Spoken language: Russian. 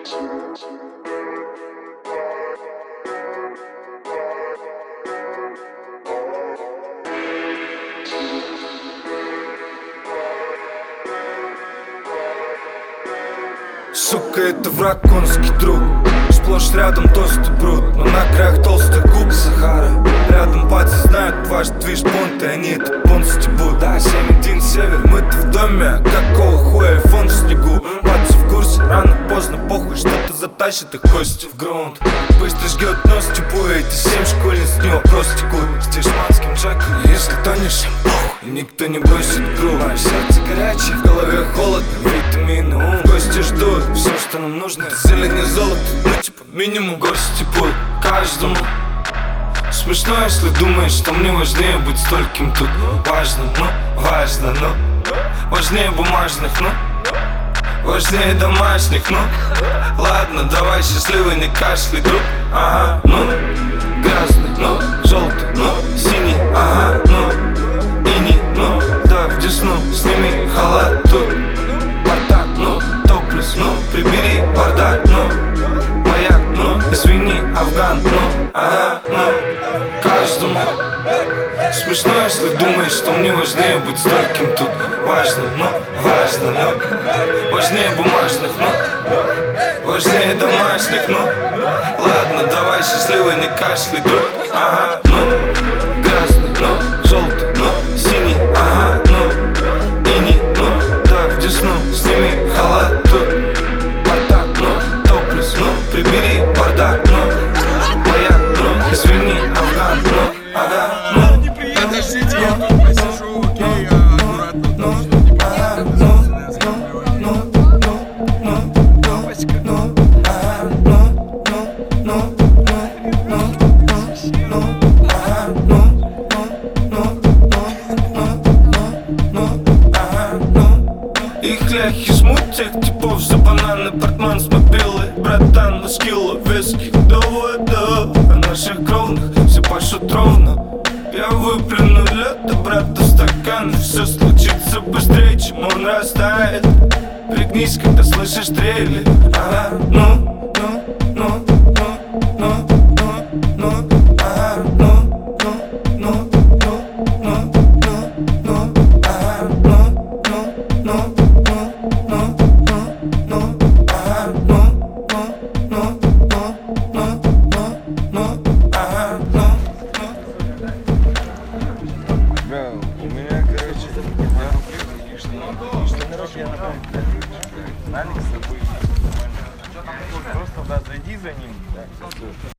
Сука, это враг, конский друг. Сплошь рядом тосты брут, но на краях толстых губ Сахара. Рядом пати знают ваш движ понты, они это понт стебут. Да, 7-1 север, мы-то в доме, какого хуя фон в снегу. Пати в курсе, рано, поздно, похуй, что-то затащит их кости в грунт. Быстро жгет нос, типу, эти 7 школьниц не вопрос текут. С тишманским джеком, если тонешь, похуй, никто не бросит грубо. Мое сердце горячее, в голове холодно, витамины, ум. Гости ждут, все, что нам нужно, это зелень и золото. Ну типа минимум гости будут каждому. Смешно, если думаешь, что мне важнее быть стольким тут. Важно, но важнее бумажных, важнее домашних, ладно, давай счастливый, не кашляй, друг. Ага, грязный, желтый, синий, ага, иней, да, в десну, сними халат тут. Бардак, топлес, прибери бардак, маяк, извини, Афган, ага, каждому. Смешно, если думаешь, что мне важнее быть стольким тут. Важно, важнее бумажных, важнее домашних, ладно, давай счастливый, не кашляй, друг. Ага, грязный, желтый, синий, ага, иней, да, в десну, сними халат тут. Бардак, топлес, прибери бардак, маяк, извини, Афган, ага, Подождите, я тут посижу, окей, аккуратно. Их ляхи жмут тех типов за бананы, портман с мобилой. Братан, на скиллу виски довода. А наших кровных все пашут ровно. Я выплюну лед, а брата стакан. Все случится быстрее, чем он растает. Пригнись, когда слышишь трели. Ага, У меня, короче, Алекс, просто, да, зайди за ним.